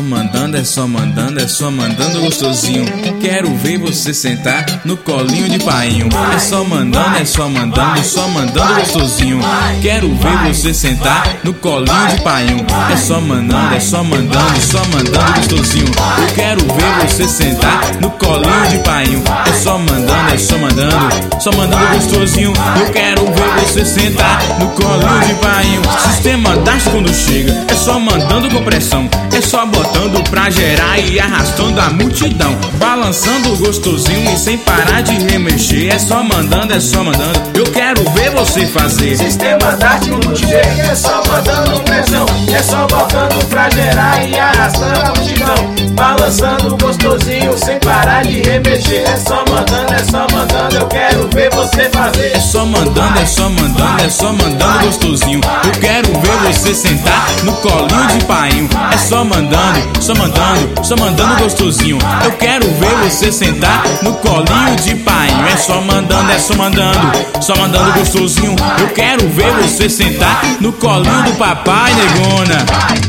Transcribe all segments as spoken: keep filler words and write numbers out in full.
mandando, é só mandando, é só mandando gostosinho. Quero ver você sentar no colinho de painho. É só mandando, é só mandando, só mandando gostosinho. Quero ver você sentar no colinho de painho. É só mandando, é só mandando, só mandando gostosinho. Eu quero ver você sentar no colinho de painho. É só mandando, é só mandando, só mandando gostosinho. Eu quero ver você sentar no colinho de painho. Sistema das quando chega, é só mandando com pressão. É só botando pra gerar e arrastando a multidão. Balançando gostosinho e sem parar de remexer. É só mandando, é só mandando, eu quero ver você fazer. Sistema das quando chega, é só mandando pressão. É só botando pra gerar e arrastando a multidão. Balançando gostosinho sem parar de remexer. É só mandando, é só mandando, eu quero ver você fazer. É só mandando, é só mandando, é só mandando gostosinho. Eu quero ver você sentar no colinho de painho. É só mandando, só mandando, só mandando gostosinho. Eu quero ver você sentar no colinho de painho. É só mandando, é só mandando, só mandando gostosinho. Eu quero ver você sentar no colinho do papai, negona.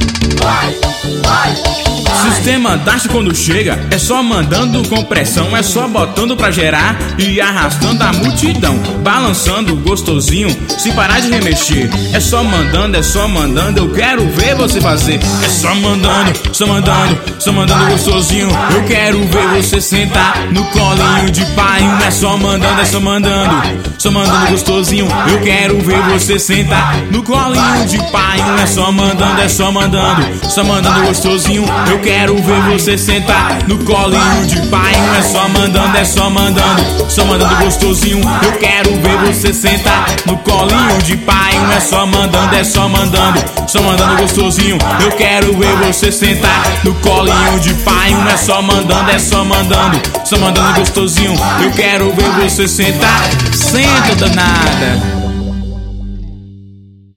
Sistema Dash quando chega, é só mandando com pressão. É só botando pra gerar e arrastando a multidão. Balançando gostosinho, sem parar de remexer. É só mandando, é só mandando, eu quero ver você fazer. É só mandando, só mandando, só mandando gostosinho. Eu quero ver você sentar no colinho de painho. É só mandando, é só mandando, só mandando gostosinho. Eu quero ver você sentar no colinho de painho. É só mandando, é só mandando, só mandando gostosinho. Eu quero ver você sentar no colinho de painho. É só mandando, é só mandando, só mandando gostosinho. Eu quero ver você sentar no colinho de painho. É só mandando, é só mandando, só mandando gostosinho. Eu quero ver você sentar no colinho de painho. É só mandando, é só mandando, só mandando gostosinho. Eu quero ver você sentar. Senta, danada.